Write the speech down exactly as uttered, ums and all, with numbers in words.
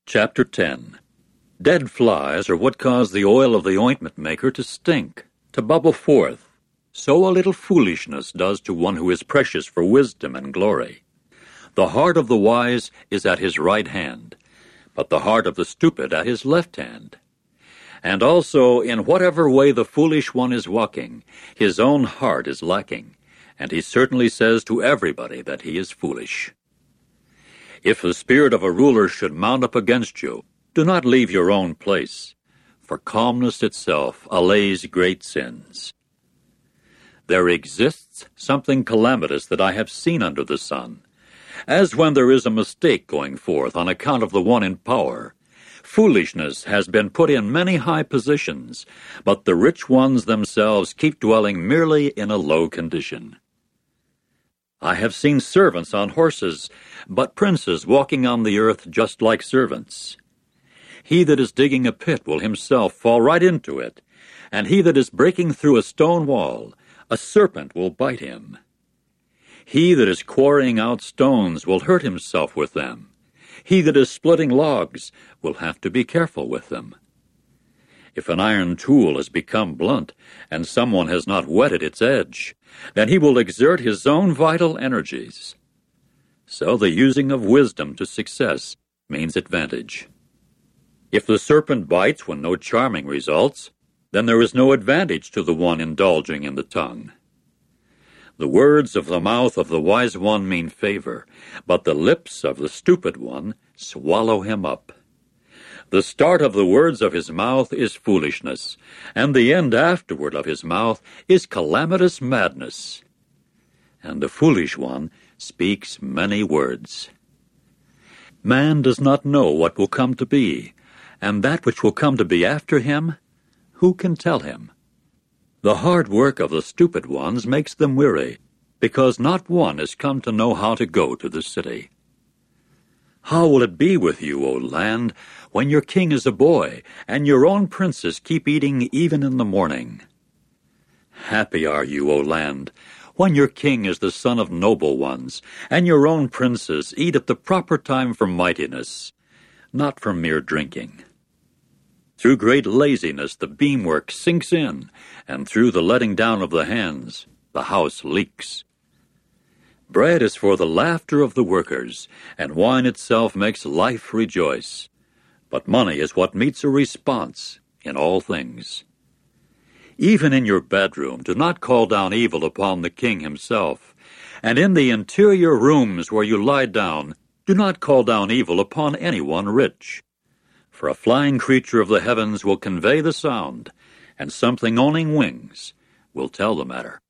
Chapter ten. Dead flies are what cause the oil of the ointment maker to stink, to bubble forth. So a little foolishness does to one who is precious for wisdom and glory. The heart of the wise is at his right hand, but the heart of the stupid at his left hand. And also, in whatever way the foolish one is walking, his own heart is lacking, and he certainly says to everybody that he is foolish. If the spirit of a ruler should mount up against you, do not leave your own place, for calmness itself allays great sins. There exists something calamitous that I have seen under the sun, as when there is a mistake going forth on account of the one in power. Foolishness has been put in many high positions, but the rich ones themselves keep dwelling merely in a low condition. I have seen servants on horses, but princes walking on the earth just like servants. He that is digging a pit will himself fall right into it, and he that is breaking through a stone wall, a serpent will bite him. He that is quarrying out stones will hurt himself with them. He that is splitting logs will have to be careful with them. If an iron tool has become blunt, and someone has not whetted its edge, then he will exert his own vital energies. So the using of wisdom to success means advantage. If the serpent bites when no charming results, then there is no advantage to the one indulging in the tongue. The words of the mouth of the wise one mean favor, but the lips of the stupid one swallow him up. The start of the words of his mouth is foolishness, and the end afterward of his mouth is calamitous madness. And the foolish one speaks many words. Man does not know what will come to be, and that which will come to be after him, who can tell him? The hard work of the stupid ones makes them weary, because not one has come to know how to go to the city. How will it be with you, O land, when your king is a boy, and your own princes keep eating even in the morning? Happy are you, O land, when your king is the son of noble ones, and your own princes eat at the proper time for mightiness, not for mere drinking. Through great laziness the beamwork sinks in, and through the letting down of the hands the house leaks. Bread is for the laughter of the workers, and wine itself makes life rejoice. But money is what meets a response in all things. Even in your bedroom, do not call down evil upon the king himself, and in the interior rooms where you lie down, do not call down evil upon anyone rich. For a flying creature of the heavens will convey the sound, and something owning wings will tell the matter.